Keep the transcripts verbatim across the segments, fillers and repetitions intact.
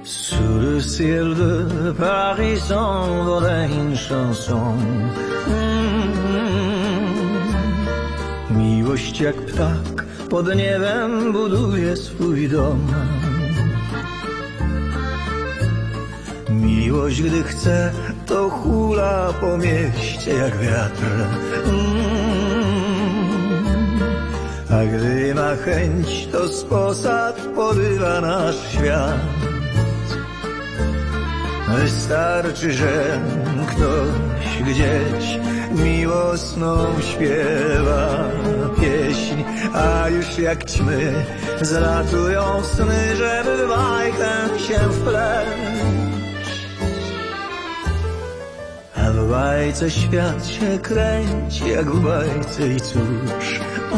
Sous le ciel de Paris s'envolait une chanson. Mm-hmm. Miłość jak ptak pod niebem buduje swój dom. Miłość, gdy chce, to hula po mieście jak wiatr. Mm. A gdy ma chęć, to z posad porywa nasz świat. Wystarczy, że ktoś gdzieś miłosną śpiewa pieśń, a już jak ćmy zlatują sny, żeby w bajkę się wpleść. A w bajce świat się kręci jak w bajce i cóż,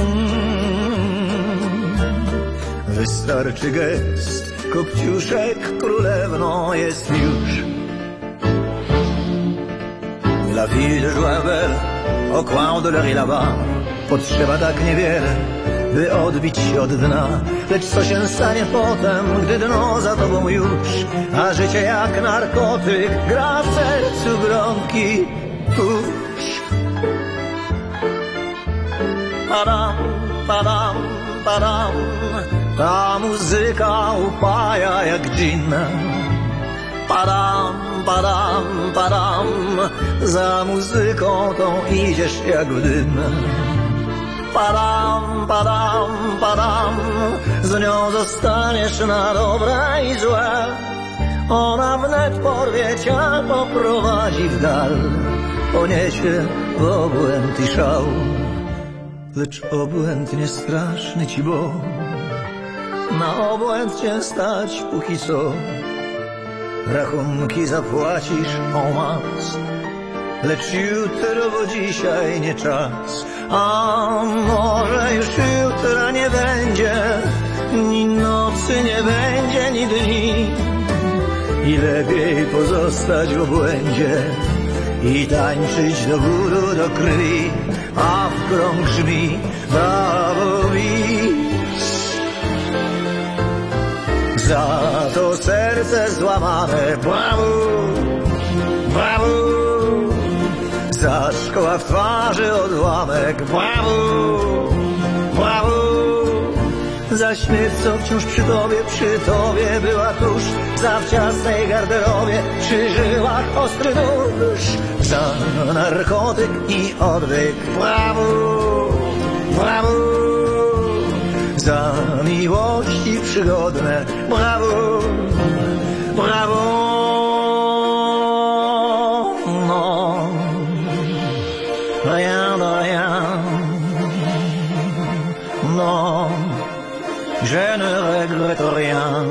mm, wystarczy gest, kopciuszek, królewną jest już. La vie de Joinville, au coin de l'heure là-bas. Potrzeba tak niewiele, by odbić się od dna. Lecz co się stanie potem, gdy dno za tobą już, a życie jak narkotyk gra w sercu gromki kurz. Padam, padam, padam, ta muzyka upaja jak dżin. Padam, padam, padam, za muzyką tą idziesz jak w dym. Padam, padam, padam, z nią zostaniesz na dobre i złe. Ona wnet porwie cię, poprowadzi w dal, poniesie w obłęd i szał. Lecz obłęd nie straszny ci, bo na obłęd cię stać póki co. Rachunki zapłacisz en masse, lecz jutro, bo dzisiaj nie czas. A może już jutra nie będzie, ni nocy nie będzie, ni dni. I lepiej pozostać w obłędzie i tańczyć do góry, do krwi, a w krąg grzmi brawo bis. Za to serce złamane, brawo, brawo. Za szkoła w twarzy odłamek, brawo, brawo. Za śmierć, co wciąż przy tobie, przy tobie była tuż. Za w ciasnej garderobie, przy żyłach ostry nóż. Za narkotyk i odwyk, brawo, brawo. Za miłości przygodne, brawo, brawo. No, rien de rien, non, je ne regrette rien.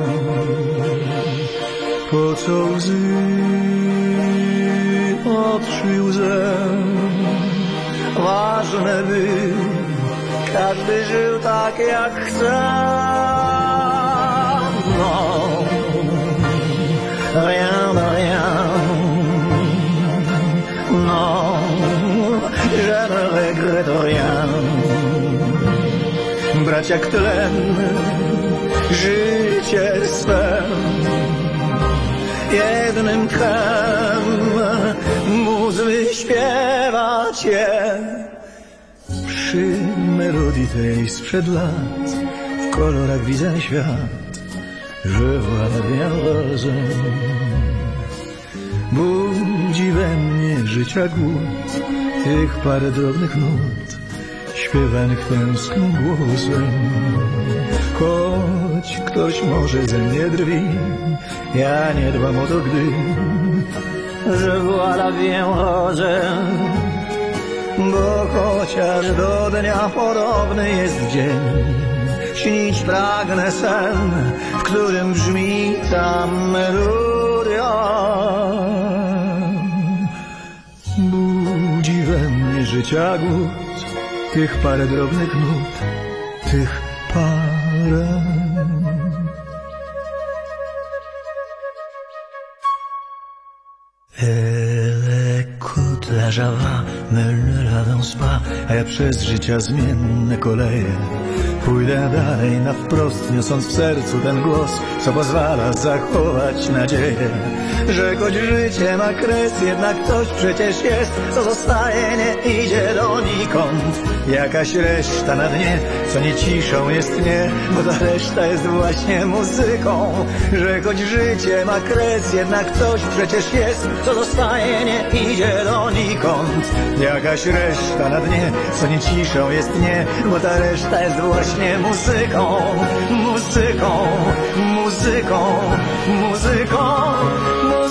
Po co łzy, otrzyj łzę, ważne by każdy żył tak jak chce. No, rien de rien, non, je ne regrette rien. Brać jak tlen życie swe, jednym tchem móc wyśpiewać je. Przy melodii tej sprzed lat w kolorach widzę świat. Je vois la bien rose. Budzi we mnie życia głód tych parę drobnych nut śpiewanych tęsknym głosem. Choć ktoś może ze mnie drwi, ja nie dbam o to, gdy je vois la bien rose. Bo chociaż do dnia podobny jest dzień, śnić pragnę sen, w którym brzmi ta melodia. Budzi we mnie życia głód tych parę drobnych nut, tych parę. Elle écoute la java, mais ne l'avance pas, a ja przez życia zmienne koleje Pójdę dalej na wprost, niosąc w sercu ten głos, co pozwala zachować nadzieję, że choć życie ma kres, jednak ktoś przecież jest, co zostaje, nie idzie donikąd. Jakaś reszta na dnie, co nie ciszą jest mnie, bo ta reszta jest właśnie muzyką. Że choć życie ma kres, jednak ktoś przecież jest, co zostaje, nie idzie donikąd. Jakaś reszta na dnie, co nie ciszą jest mnie, bo ta reszta jest właśnie muzyką, muzyką, muzyką, muzyką, muzyką.